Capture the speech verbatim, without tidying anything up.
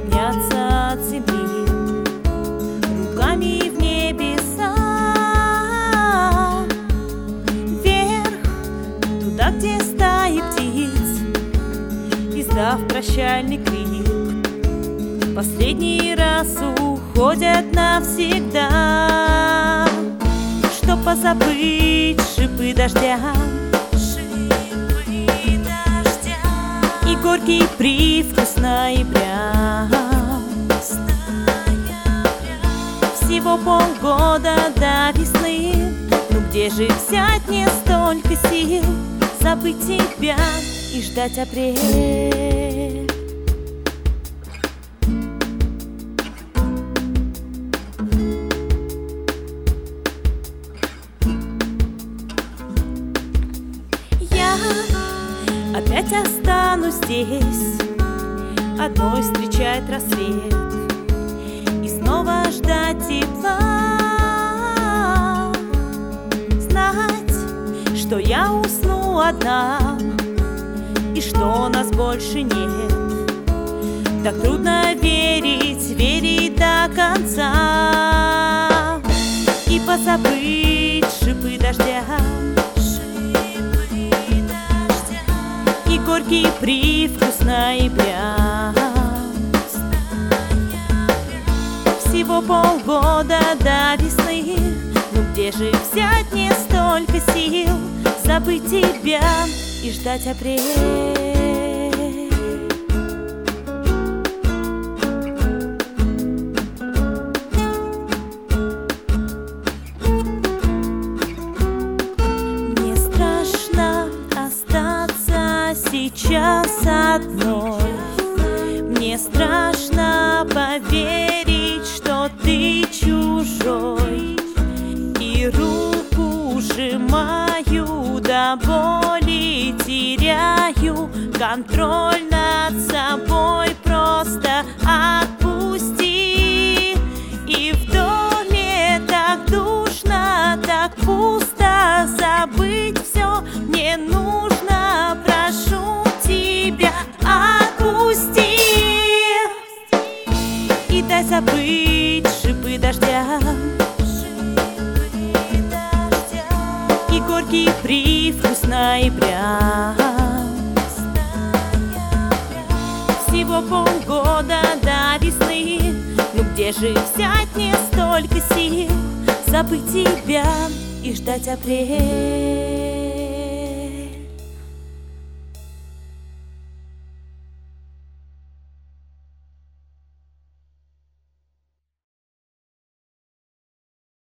подняться от земли руками в небеса, вверх, туда, где стаи птиц, издав прощальный крик, последний раз уходят навсегда, чтоб позабыть шипы дождя, и горький привкус ноября. Всего полгода до весны, ну где же взять мне столько сил забыть тебя и ждать апрель? Я опять останусь здесь, одной встречать рассвет и снова ждать тепла, знать, что я усну одна и что нас больше нет. Так трудно верить, верить до конца и позабыть шипы дождя, и горький привкус ноября. Всего полгода до весны, ну где же взять мне столько сил забыть тебя и ждать апрель? Мне страшно остаться сейчас одной, мне страшно поверить, что ты чужой, и руку сжимаю до боли, теряю контроль над собой. Просто отпусти, и в доме так душно, так пусто, забыть все мне нужно, прошу тебя, отпусти и дай забыть шипы дождя, и горький привкус ноября. Всего полгода до весны, ну где же взять мне столько сил забыть тебя и ждать апрель?